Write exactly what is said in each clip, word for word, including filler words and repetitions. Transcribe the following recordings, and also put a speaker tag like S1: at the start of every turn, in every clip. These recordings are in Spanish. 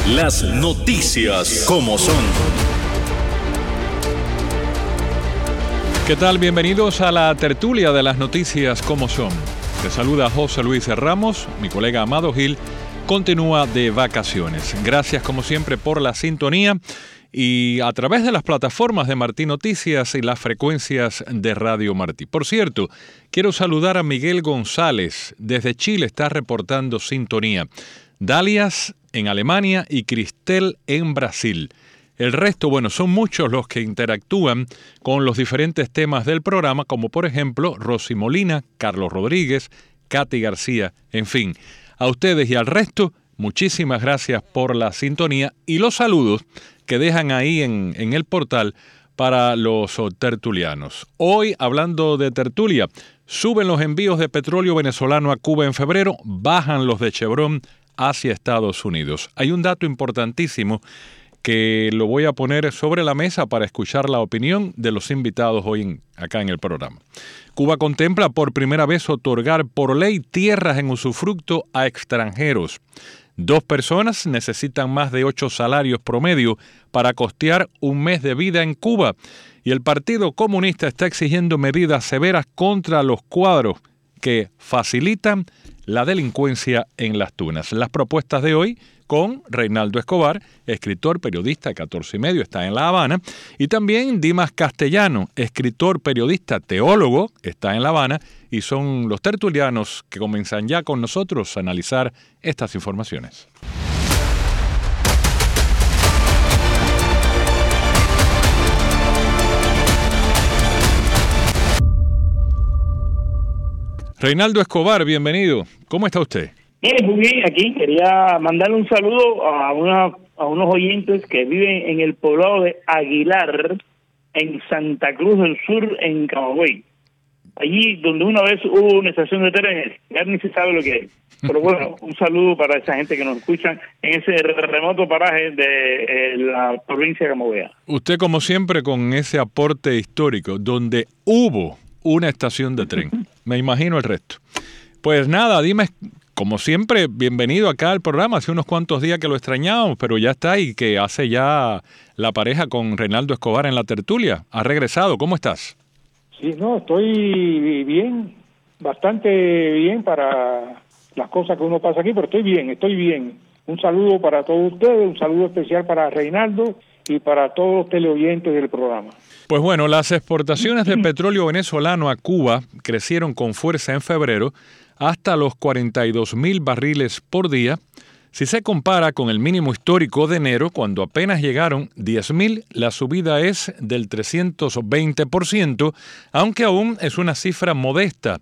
S1: Las noticias como son.
S2: ¿Qué tal? Bienvenidos a la tertulia de las noticias como son. Te saluda José Luis Ramos, mi colega Amado Gil continúa de vacaciones. Gracias como siempre por la sintonía y a través de las plataformas de Martí Noticias y las frecuencias de Radio Martí. Por cierto, quiero saludar a Miguel González, desde Chile está reportando sintonía. Dalias en Alemania y Cristel en Brasil. El resto, bueno, son muchos los que interactúan con los diferentes temas del programa, como por ejemplo Rosy Molina, Carlos Rodríguez, Katy García, en fin. A ustedes y al resto, muchísimas gracias por la sintonía y los saludos que dejan ahí en, en el portal para los tertulianos. Hoy, hablando de tertulia, suben los envíos de petróleo venezolano a Cuba en febrero, bajan los de Chevron hacia Estados Unidos. Hay un dato importantísimo que lo voy a poner sobre la mesa para escuchar la opinión de los invitados hoy en, acá en el programa. Cuba contempla por primera vez otorgar por ley tierras en usufructo a extranjeros. Dos personas necesitan más de ocho salarios promedio para costear un mes de vida en Cuba y el Partido Comunista está exigiendo medidas severas contra los cuadros que facilitan la delincuencia en las tunas. Las propuestas de hoy con Reinaldo Escobar, escritor, periodista, catorce y medio, está en La Habana, y también Dimas Castellano, escritor, periodista, teólogo, está en La Habana, y son los tertulianos que comienzan ya con nosotros a analizar estas informaciones. Reinaldo Escobar, bienvenido. ¿Cómo está usted?
S3: Bien, muy bien, aquí quería mandarle un saludo a, una, a unos oyentes que viven en el poblado de Aguilar, en Santa Cruz del Sur, en Camagüey. Allí donde una vez hubo una estación de trenes, ya ni se sabe lo que es. Pero bueno, un saludo para esa gente que nos escuchan en ese remoto paraje de eh, la provincia de Camagüey.
S2: Usted, como siempre, con ese aporte histórico, donde hubo una estación de tren. Me imagino el resto. Pues nada, dime, como siempre, bienvenido acá al programa. Hace unos cuantos días que lo extrañábamos, pero ya está y que hace ya la pareja con Reinaldo Escobar en la tertulia. ¿Has regresado? ¿Cómo estás?
S4: Sí, no, estoy bien, bastante bien para las cosas que uno pasa aquí, pero estoy bien, estoy bien. Un saludo para todos ustedes, un saludo especial para Reinaldo y para todos los teleoyentes del programa.
S2: Pues bueno, las exportaciones de petróleo venezolano a Cuba crecieron con fuerza en febrero hasta los cuarenta y dos mil barriles por día. Si se compara con el mínimo histórico de enero, cuando apenas llegaron diez mil, la subida es del trescientos veinte por ciento, aunque aún es una cifra modesta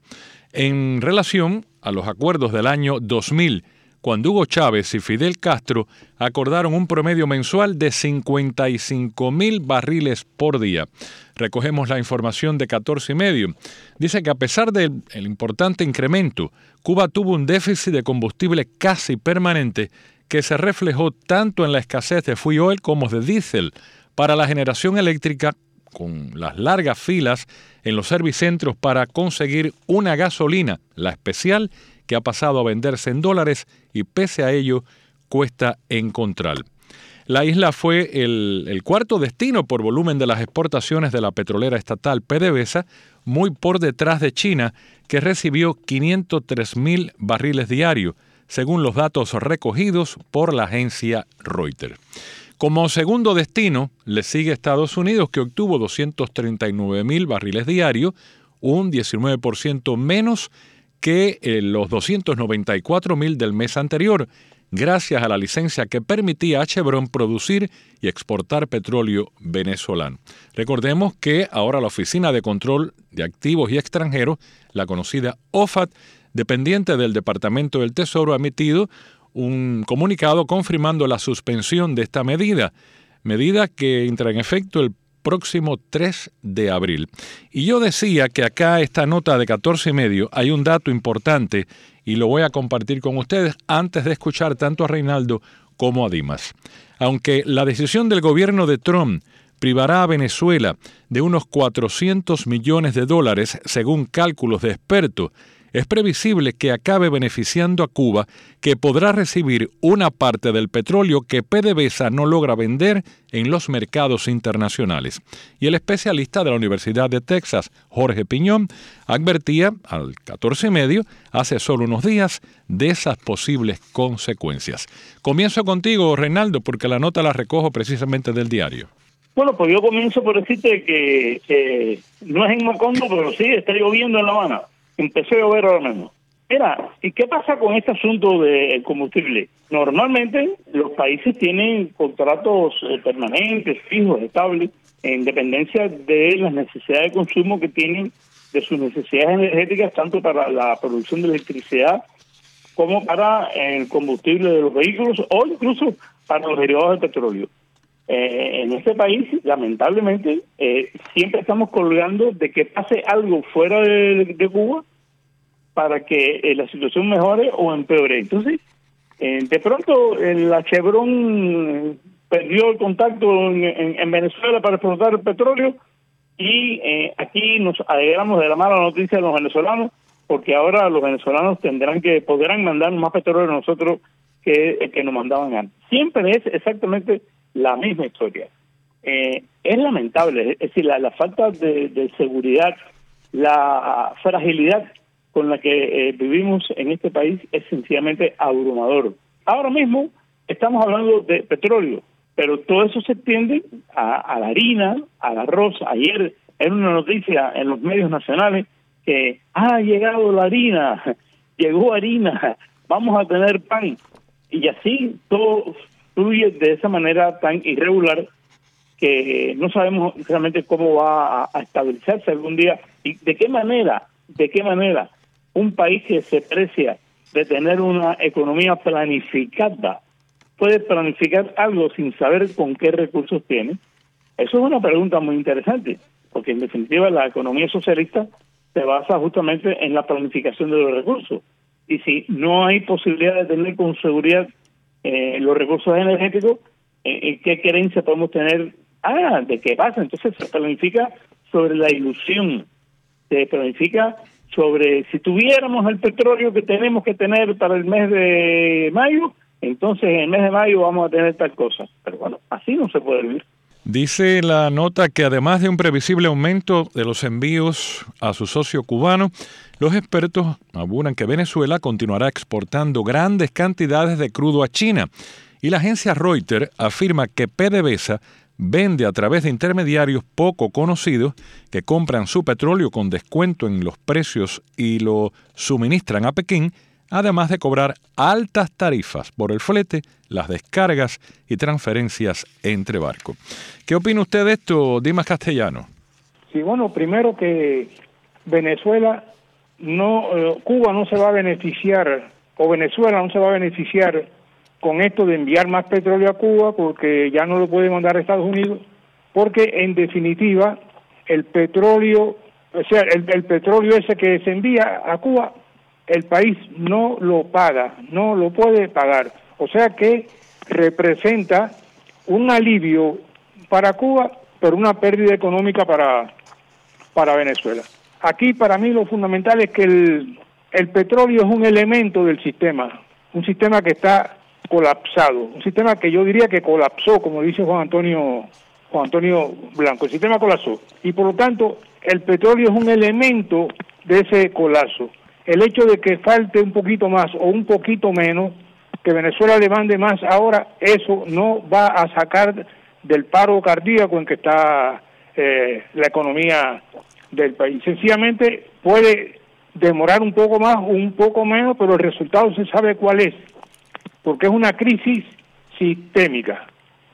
S2: en relación a los acuerdos del año dos mil, cuando Hugo Chávez y Fidel Castro acordaron un promedio mensual de cincuenta y cinco mil barriles por día. Recogemos la información de catorce y medio. Dice que a pesar del el importante incremento, Cuba tuvo un déficit de combustible casi permanente que se reflejó tanto en la escasez de fuel oil como de diésel para la generación eléctrica, con las largas filas en los servicentros para conseguir una gasolina, la especial, que ha pasado a venderse en dólares y pese a ello cuesta encontrar. La isla fue el, el cuarto destino por volumen de las exportaciones de la petrolera estatal PDVSA, muy por detrás de China, que recibió quinientos tres mil barriles diarios, según los datos recogidos por la agencia Reuters. Como segundo destino, le sigue Estados Unidos, que obtuvo doscientos treinta y nueve mil barriles diarios, un diecinueve por ciento menos que eh, los doscientos noventa y cuatro mil del mes anterior, gracias a la licencia que permitía a Chevron producir y exportar petróleo venezolano. Recordemos que ahora la Oficina de Control de Activos y Extranjeros, la conocida O F A T, dependiente del Departamento del Tesoro, ha emitido un comunicado confirmando la suspensión de esta medida, medida que entra en efecto el próximo tres de abril. Y yo decía que acá esta nota de catorce y medio hay un dato importante y lo voy a compartir con ustedes antes de escuchar tanto a Reinaldo como a Dimas. Aunque la decisión del gobierno de Trump privará a Venezuela de unos cuatrocientos millones de dólares, según cálculos de expertos, es previsible que acabe beneficiando a Cuba, que podrá recibir una parte del petróleo que PDVSA no logra vender en los mercados internacionales. Y el especialista de la Universidad de Texas, Jorge Piñón, advertía al catorce y medio, hace solo unos días, de esas posibles consecuencias. Comienzo contigo, Reinaldo, porque la nota la recojo precisamente del diario.
S3: Bueno, pues yo comienzo por decirte que eh, no es en Macondo, pero sí está lloviendo en La Habana. Empezó a llover ahora mismo. Mira, ¿y qué pasa con este asunto del combustible? Normalmente los países tienen contratos eh, permanentes, fijos, estables, en dependencia de las necesidades de consumo que tienen, de sus necesidades energéticas, tanto para la producción de electricidad como para el combustible de los vehículos o incluso para los derivados del petróleo. Eh, en este país, lamentablemente, eh, siempre estamos colgando de que pase algo fuera de, de Cuba para que eh, la situación mejore o empeore. Entonces, eh, de pronto, eh, la Chevron perdió el contacto en, en, en Venezuela para explotar el petróleo y eh, aquí nos alegramos de la mala noticia de los venezolanos, porque ahora los venezolanos tendrán que podrán mandar más petróleo a nosotros que el que nos mandaban antes. Siempre es exactamente la misma historia. Eh, es lamentable, es decir, la, la falta de, de seguridad, la fragilidad con la que eh, vivimos en este país es sencillamente abrumador. Ahora mismo estamos hablando de petróleo, pero todo eso se extiende a, a la harina, al arroz. Ayer era una noticia en los medios nacionales que ha llegado la harina, llegó harina, vamos a tener pan, y así todo fluye de esa manera tan irregular que no sabemos realmente cómo va a, a estabilizarse algún día y de qué manera, de qué manera un país que se precia de tener una economía planificada puede planificar algo sin saber con qué recursos tiene. Eso es una pregunta muy interesante, porque en definitiva la economía socialista se basa justamente en la planificación de los recursos. Y si no hay posibilidad de tener con seguridad eh, los recursos energéticos, eh, ¿qué creencia podemos tener? Ah, ¿de qué pasa? Entonces se planifica sobre la ilusión, se planifica sobre si tuviéramos el petróleo que tenemos que tener para el mes de mayo, entonces en el mes de mayo vamos a tener tal cosa. Pero bueno, así no se puede vivir.
S2: Dice la nota que además de un previsible aumento de los envíos a su socio cubano, los expertos aseguran que Venezuela continuará exportando grandes cantidades de crudo a China. Y la agencia Reuters afirma que PDVSA vende a través de intermediarios poco conocidos que compran su petróleo con descuento en los precios y lo suministran a Pekín, además de cobrar altas tarifas por el flete, las descargas y transferencias entre barcos. ¿Qué opina usted de esto, Dimas Castellano?
S4: Sí, bueno, primero que Venezuela, no, eh, Cuba no se va a beneficiar, o Venezuela no se va a beneficiar con esto de enviar más petróleo a Cuba, porque ya no lo puede mandar a Estados Unidos, porque en definitiva el petróleo, o sea, el, el petróleo ese que se envía a Cuba, el país no lo paga, no lo puede pagar. O sea que representa un alivio para Cuba, pero una pérdida económica para, para Venezuela. Aquí para mí lo fundamental es que el, el petróleo es un elemento del sistema, un sistema que está colapsado, un sistema que yo diría que colapsó, como dice Juan Antonio, Juan Antonio Blanco, el sistema colapsó. Y por lo tanto, el petróleo es un elemento de ese colapso. El hecho de que falte un poquito más o un poquito menos, que Venezuela le mande más ahora, eso no va a sacar del paro cardíaco en que está eh, la economía del país. Sencillamente puede demorar un poco más o un poco menos, pero el resultado se sabe cuál es, porque es una crisis sistémica.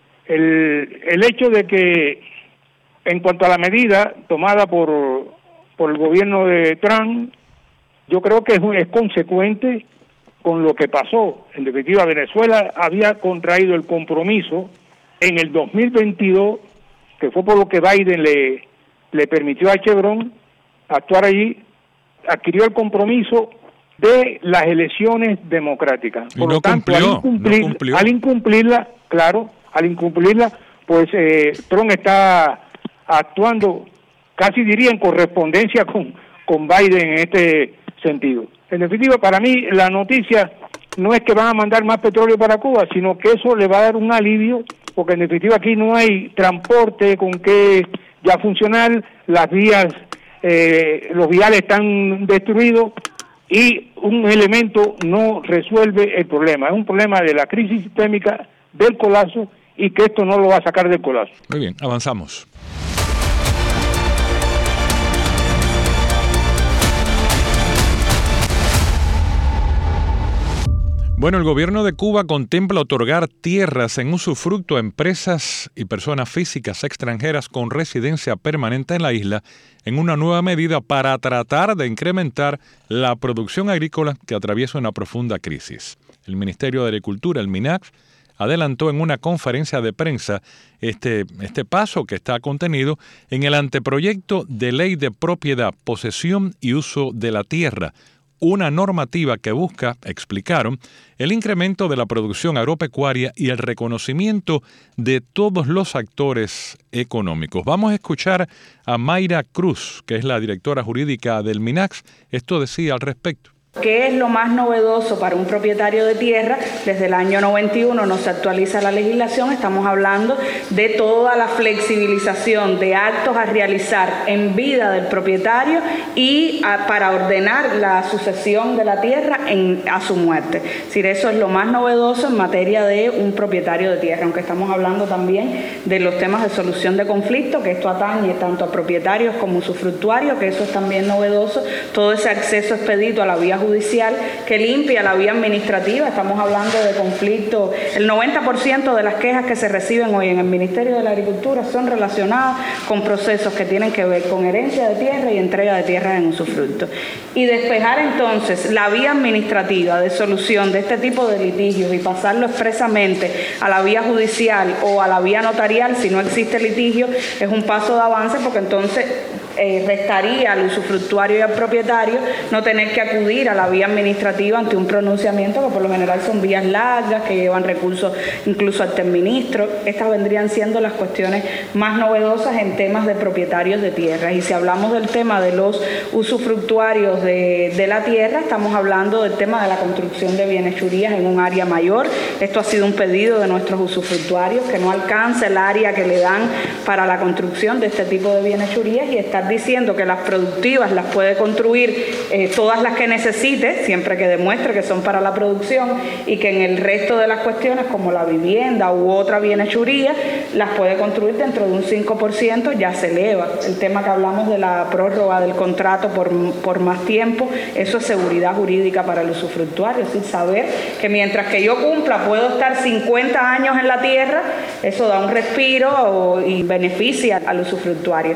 S4: El, el hecho de que, en cuanto a la medida tomada por, por el gobierno de Trump, yo creo que es, es consecuente con lo que pasó. En definitiva, Venezuela había contraído el compromiso en el dos mil veintidós, que fue por lo que Biden le, le permitió a Chevron actuar allí, adquirió el compromiso de las elecciones democráticas. Por
S2: no
S4: lo tanto,
S2: cumplió,
S4: al, incumplir,
S2: no cumplió.
S4: al incumplirla, claro, al incumplirla, pues eh, Trump está actuando, casi diría en correspondencia con, con Biden en este sentido. En definitiva, para mí la noticia no es que van a mandar más petróleo para Cuba, sino que eso le va a dar un alivio, porque en definitiva aquí no hay transporte con que ya funcionar, las vías, eh, los viales están destruidos y un elemento no resuelve el problema. Es un problema de la crisis sistémica, del colapso, y que esto no lo va a sacar del colapso.
S2: Muy bien, avanzamos. Bueno, el gobierno de Cuba contempla otorgar tierras en usufructo a empresas y personas físicas extranjeras con residencia permanente en la isla en una nueva medida para tratar de incrementar la producción agrícola que atraviesa una profunda crisis. El Ministerio de Agricultura, el MINAGF, adelantó en una conferencia de prensa este, este paso que está contenido en el anteproyecto de ley de propiedad, posesión y uso de la tierra, una normativa que busca, explicaron, el incremento de la producción agropecuaria y el reconocimiento de todos los actores económicos. Vamos a escuchar a Mayra Cruz, que es la directora jurídica del MINAGF. Esto decía al respecto.
S5: ¿Qué es lo más novedoso para un propietario de tierra? Desde el año noventa y uno no se actualiza la legislación, estamos hablando de toda la flexibilización de actos a realizar en vida del propietario y a, para ordenar la sucesión de la tierra en, a su muerte. Es decir, eso es lo más novedoso en materia de un propietario de tierra, aunque estamos hablando también de los temas de solución de conflicto, que esto atañe tanto a propietarios como usufructuarios, que eso es también novedoso, todo ese acceso expedito a la vía judicial que limpia la vía administrativa. Estamos hablando de conflictos, el noventa por ciento de las quejas que se reciben hoy en el Ministerio de la Agricultura son relacionadas con procesos que tienen que ver con herencia de tierra y entrega de tierras en usufructo. Y despejar entonces la vía administrativa de solución de este tipo de litigios y pasarlo expresamente a la vía judicial o a la vía notarial si no existe litigio es un paso de avance, porque entonces eh, restaría al usufructuario y al propietario no tener que acudir a la vía administrativa ante un pronunciamiento, que por lo general son vías largas, que llevan recursos incluso al ministro. Estas vendrían siendo las cuestiones más novedosas en temas de propietarios de tierras. Y si hablamos del tema de los usufructuarios de, de la tierra, estamos hablando del tema de la construcción de bienhechurías en un área mayor. Esto ha sido un pedido de nuestros usufructuarios, que no alcance el área que le dan para la construcción de este tipo de bienhechurías, y estar diciendo que las productivas las puede construir eh, todas las que necesite, siempre que demuestre que son para la producción, y que en el resto de las cuestiones, como la vivienda u otra bienhechuría, las puede construir dentro de un cinco por ciento, ya se eleva. El tema que hablamos de la prórroga del contrato por, por más tiempo, eso es seguridad jurídica para el usufructuario, es decir, saber que mientras que yo cumpla puedo estar cincuenta años en la tierra, eso da un respiro o, y beneficia al usufructuario.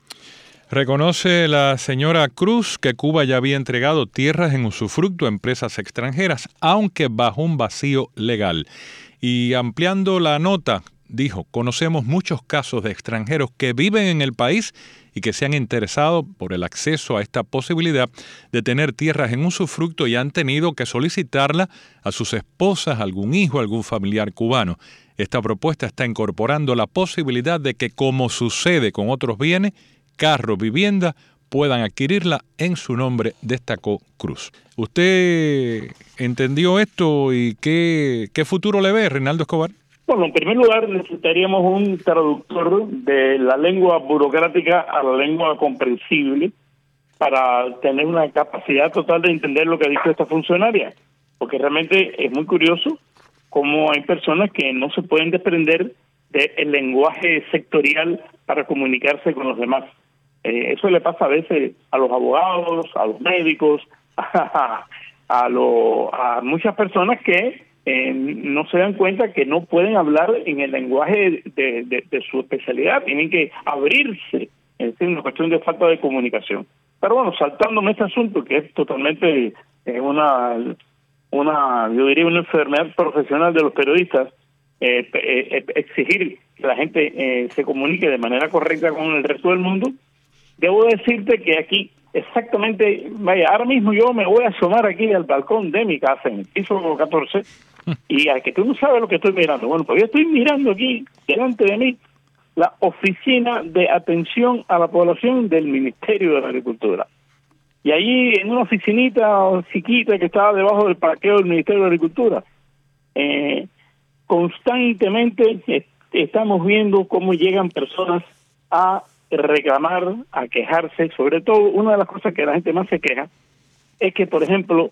S2: Reconoce la señora Cruz que Cuba ya había entregado tierras en usufructo a empresas extranjeras, aunque bajo un vacío legal. Y ampliando la nota, dijo, conocemos muchos casos de extranjeros que viven en el país y que se han interesado por el acceso a esta posibilidad de tener tierras en usufructo y han tenido que solicitarla a sus esposas, algún hijo, algún familiar cubano. Esta propuesta está incorporando la posibilidad de que, como sucede con otros bienes, carro, vivienda, puedan adquirirla en su nombre, destacó Cruz. ¿Usted entendió esto y qué, qué futuro le ve, Reinaldo Escobar?
S3: Bueno, en primer lugar necesitaríamos un traductor de la lengua burocrática a la lengua comprensible para tener una capacidad total de entender lo que dice esta funcionaria, porque realmente es muy curioso cómo hay personas que no se pueden desprender del lenguaje sectorial para comunicarse con los demás. Eh, eso le pasa a veces a los abogados, a los médicos, a, a, lo, a muchas personas que eh, no se dan cuenta que no pueden hablar en el lenguaje de, de, de su especialidad, tienen que abrirse, es una cuestión de falta de comunicación. Pero bueno, saltándome este asunto que es totalmente eh, una, una, yo diría una enfermedad profesional de los periodistas, eh, eh, exigir que la gente eh, se comunique de manera correcta con el resto del mundo. Debo decirte que aquí, exactamente, vaya, ahora mismo yo me voy a asomar aquí al balcón de mi casa, en el piso catorce, y a que tú no sabes lo que estoy mirando. Bueno, pues yo estoy mirando aquí, delante de mí, la Oficina de Atención a la Población del Ministerio de la Agricultura. Y ahí en una oficinita chiquita que estaba debajo del parqueo del Ministerio de Agricultura, eh, constantemente eh, estamos viendo cómo llegan personas a reclamar, a quejarse. Sobre todo, una de las cosas que la gente más se queja es que, por ejemplo,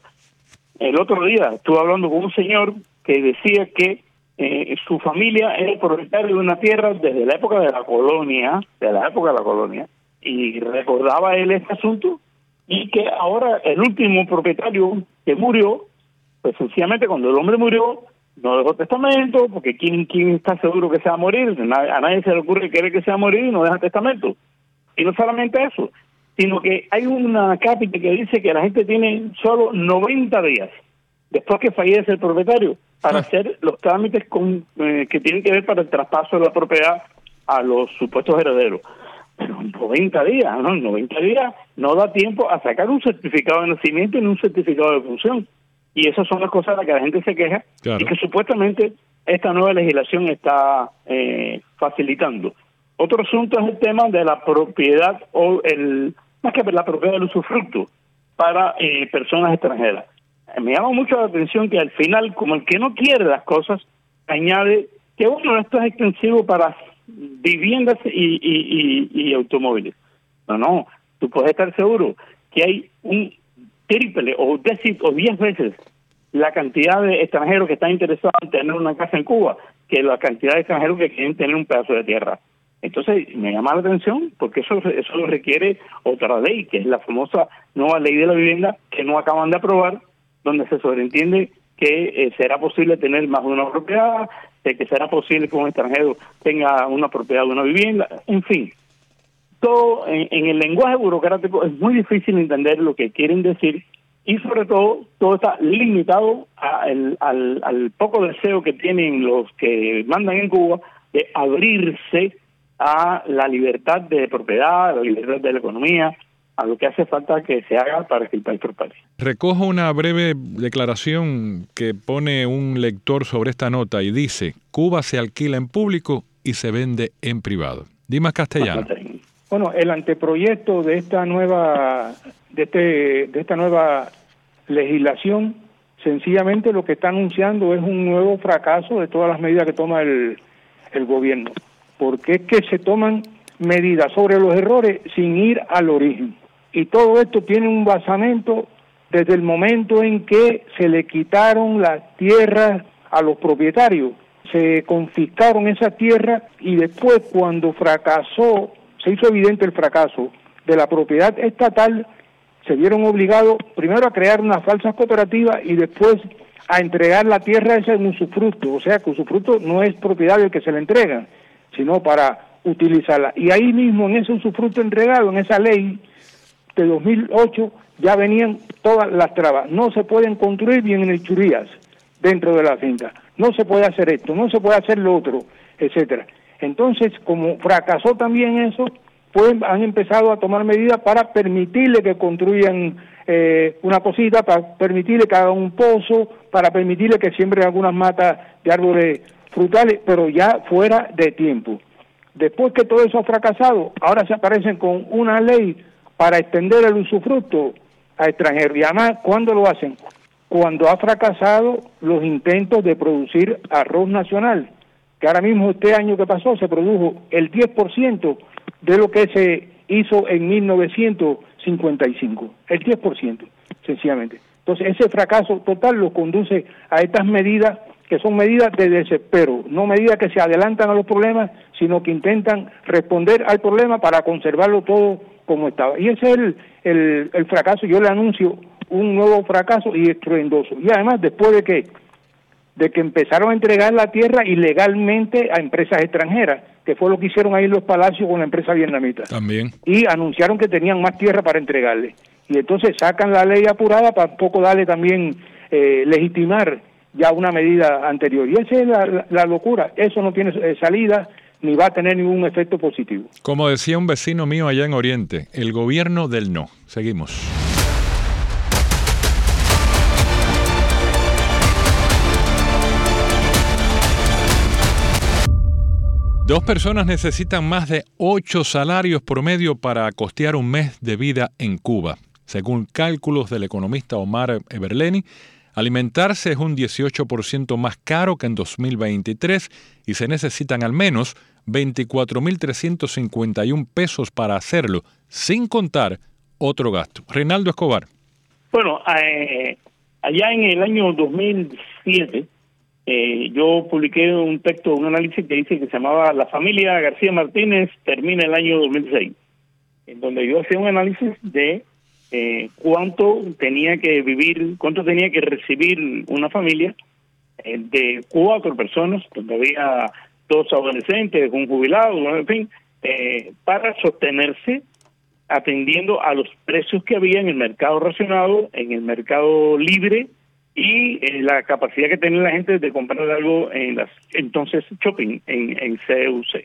S3: el otro día estuve hablando con un señor que decía que eh, su familia era propietaria de una tierra desde la época de la colonia, de la época de la colonia, y recordaba él este asunto, y que ahora el último propietario que murió, pues sencillamente cuando el hombre murió, no dejó testamento, porque ¿quién, quién está seguro que se va a morir? A nadie se le ocurre querer que se va a morir y no deja testamento. Y no solamente eso, sino que hay una cápita que dice que la gente tiene solo noventa días después que fallece el propietario para hacer los trámites con, eh, que tienen que ver para el traspaso de la propiedad a los supuestos herederos. Pero noventa días, ¿no? noventa días no da tiempo a sacar un certificado de nacimiento ni un certificado de función. Y esas son las cosas a las que la gente se queja, claro, y que supuestamente esta nueva legislación está eh, facilitando. Otro asunto es el tema de la propiedad, o el más que la propiedad del usufructo para eh, personas extranjeras. Me llama mucho la atención que al final, como el que no quiere las cosas, añade que bueno, esto es extensivo para viviendas y, y, y, y automóviles. No, no, tú puedes estar seguro que hay un triple o diez o diez veces la cantidad de extranjeros que están interesados en tener una casa en Cuba que la cantidad de extranjeros que quieren tener un pedazo de tierra. Entonces me llama la atención porque eso eso requiere otra ley, que es la famosa nueva ley de la vivienda que no acaban de aprobar, donde se sobreentiende que eh, será posible tener más de una propiedad, de que será posible que un extranjero tenga una propiedad de una vivienda, en fin. Todo en, en el lenguaje burocrático es muy difícil entender lo que quieren decir, y sobre todo todo está limitado a el, al, al poco deseo que tienen los que mandan en Cuba de abrirse a la libertad de propiedad, a la libertad de la economía, a lo que hace falta que se haga para que el país prospere.
S2: Recojo una breve declaración que pone un lector sobre esta nota y dice: Cuba se alquila en público y se vende en privado. Dimas Castellano.
S4: Bueno, el anteproyecto de esta nueva de este de esta nueva legislación sencillamente lo que está anunciando es un nuevo fracaso de todas las medidas que toma el, el gobierno, porque es que se toman medidas sobre los errores sin ir al origen. Y todo esto tiene un basamento desde el momento en que se le quitaron las tierras a los propietarios, se confiscaron esas tierras, y después cuando fracasó, se hizo evidente el fracaso de la propiedad estatal, se vieron obligados primero a crear unas falsas cooperativas y después a entregar la tierra esa en usufructo. O sea que usufructo no es propiedad del que se le entrega, sino para utilizarla. Y ahí mismo, en ese usufructo entregado, en esa ley de dos mil ocho, ya venían todas las trabas. No se pueden construir bienhechurías dentro de la finca, no se puede hacer esto, no se puede hacer lo otro, etcétera. Entonces, como fracasó también eso, pues han empezado a tomar medidas para permitirle que construyan eh, una cosita, para permitirle que hagan un pozo, para permitirle que siembren algunas matas de árboles frutales, pero ya fuera de tiempo. Después que todo eso ha fracasado, ahora se aparecen con una ley para extender el usufructo a extranjeros. Y además, ¿cuándo lo hacen? Cuando ha fracasado los intentos de producir arroz nacional, que ahora mismo este año que pasó se produjo el diez por ciento de lo que se hizo en mil novecientos cincuenta y cinco, el diez por ciento, sencillamente. Entonces, ese fracaso total lo conduce a estas medidas que son medidas de desespero, no medidas que se adelantan a los problemas, sino que intentan responder al problema para conservarlo todo como estaba. Y ese es el, el, el fracaso. Yo le anuncio un nuevo fracaso y estruendoso. Y además, después de que de que empezaron a entregar la tierra ilegalmente a empresas extranjeras, que fue lo que hicieron ahí en los palacios con la empresa vietnamita.
S2: También.
S4: Y anunciaron que tenían más tierra para entregarle. Y entonces sacan la ley apurada para poco darle también, eh, legitimar ya una medida anterior. Y esa es la, la, la locura. Eso no tiene eh, salida ni va a tener ningún efecto positivo.
S2: Como decía un vecino mío allá en Oriente, el gobierno del no. Seguimos. Dos personas necesitan más de ocho salarios promedio para costear un mes de vida en Cuba. Según cálculos del economista Omar Eberleni, alimentarse es un dieciocho por ciento más caro que en dos mil veintitrés y se necesitan al menos veinticuatro mil trescientos cincuenta y uno pesos para hacerlo, sin contar otro gasto. Reinaldo Escobar.
S3: Bueno, eh, allá en el año dos mil siete, eh, yo publiqué un texto, un análisis que dice que se llamaba La familia García Martínez termina el año dos mil seis, en donde yo hacía un análisis de eh, cuánto tenía que vivir, cuánto tenía que recibir una familia eh, de cuatro personas, donde había dos adolescentes, un jubilado, en fin, eh, para sostenerse atendiendo a los precios que había en el mercado racionado, en el mercado libre y eh, la capacidad que tenía la gente de comprar algo en las entonces shopping, en, en C U C.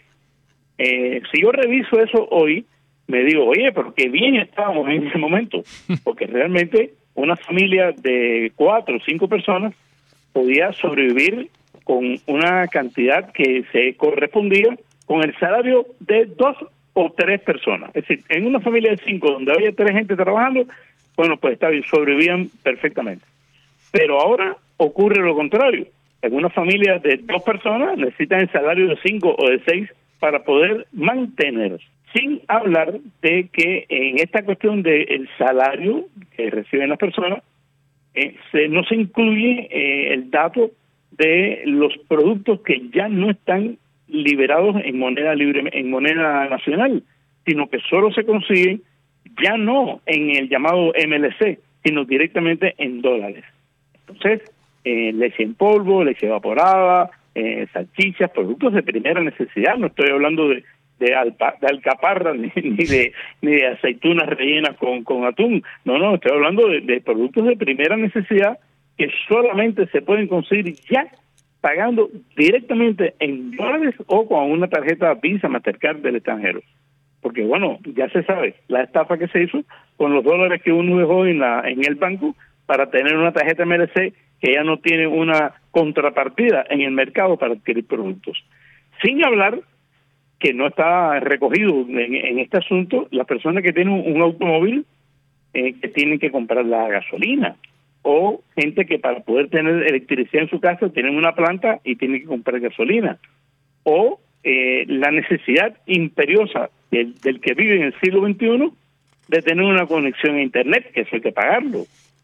S3: Eh, si yo reviso eso hoy, me digo, oye, pero qué bien estábamos en ese momento, porque realmente una familia de cuatro o cinco personas podía sobrevivir con una cantidad que se correspondía con el salario de dos o tres personas. Es decir, en una familia de cinco, donde había tres gente trabajando, bueno, pues está bien, sobrevivían perfectamente. Pero ahora ocurre lo contrario. En una familia de dos personas necesitan el salario de cinco o de seis para poder mantener. Sin hablar de que en esta cuestión del salario que reciben las personas, eh, se, no se incluye eh, el dato de los productos que ya no están liberados en moneda libre, en moneda nacional, sino que solo se consiguen ya no en el llamado M L C, sino directamente en dólares. Entonces, eh, leche en polvo, leche evaporada, eh, salchichas, productos de primera necesidad. No estoy hablando de de, alpa, de alcaparra ni, ni de ni de aceitunas rellenas con, con atún. No, no, estoy hablando de, de productos de primera necesidad que solamente se pueden conseguir ya pagando directamente en dólares o con una tarjeta Visa, Mastercard del extranjero. Porque, bueno, ya se sabe la estafa que se hizo con los dólares que uno dejó en, la, en el banco para tener una tarjeta M L C que ya no tiene una contrapartida en el mercado para adquirir productos. Sin hablar que no está recogido en, en este asunto las personas que tienen un, un automóvil eh, que tienen que comprar la gasolina, o gente que para poder tener electricidad en su casa tienen una planta y tienen que comprar gasolina, o eh, la necesidad imperiosa del, del que vive en el siglo veintiuno de tener una conexión a internet, que eso hay que pagarlo.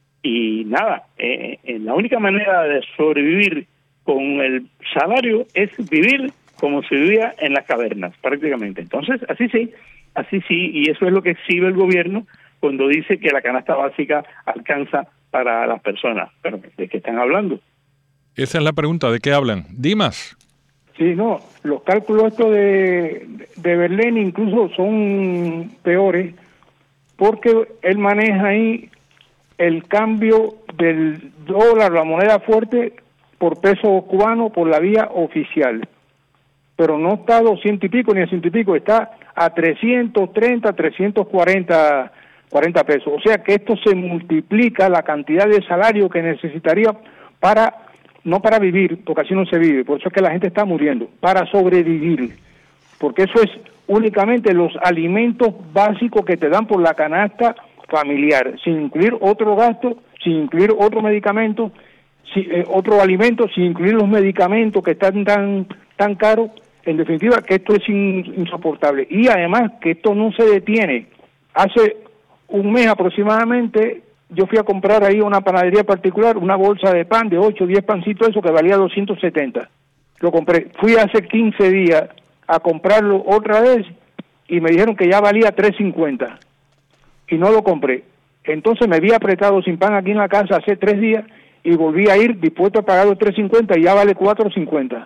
S3: Y nada, eh, la única manera de sobrevivir con el salario es vivir como se vivía en las cavernas, prácticamente. Entonces, así sí, así sí, y eso es lo que exhibe el gobierno cuando dice que la canasta básica alcanza para las personas. Pero, ¿de qué están hablando?
S2: Esa es la pregunta, ¿de qué hablan? Dimas.
S4: Sí, no, los cálculos estos de, de Berlín incluso son peores, porque él maneja ahí el cambio del dólar, la moneda fuerte, por peso cubano por la vía oficial. Pero no está a doscientos y pico ni a ciento y pico, está a trescientos treinta, trescientos cuarenta pesos. O sea que esto se multiplica la cantidad de salario que necesitaría para, no para vivir, porque así no se vive, por eso es que la gente está muriendo, para sobrevivir. Porque eso es únicamente los alimentos básicos que te dan por la canasta familiar, sin incluir otro gasto, sin incluir otro medicamento, sin, eh, otro alimento, sin incluir los medicamentos que están tan tan caros. En definitiva, que esto es in, insoportable. Y además que esto no se detiene. Hace un mes aproximadamente yo fui a comprar ahí a una panadería particular una bolsa de pan de ocho o diez pancitos, eso que valía doscientos setenta. Lo compré. Fui hace quince días a comprarlo otra vez y me dijeron que ya valía tres cincuenta. Y no lo compré. Entonces me vi apretado sin pan aquí en la casa hace tres días y volví a ir dispuesto a pagar los tres cincuenta y ya vale cuatro cincuenta.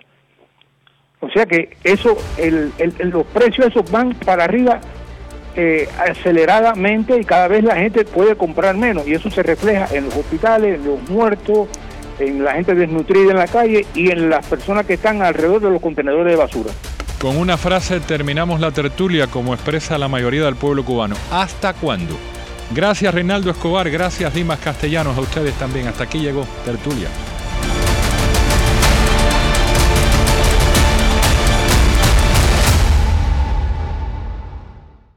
S4: O sea que eso, el, el, el, los precios esos van para arriba eh, aceleradamente y cada vez la gente puede comprar menos y eso se refleja en los hospitales, en los muertos, en la gente desnutrida en la calle y en las personas que están alrededor de los contenedores de basura.
S2: Con una frase terminamos la tertulia como expresa la mayoría del pueblo cubano. ¿Hasta cuándo? Gracias Reinaldo Escobar, gracias Dimas Castellanos, a ustedes también. Hasta aquí llegó Tertulia.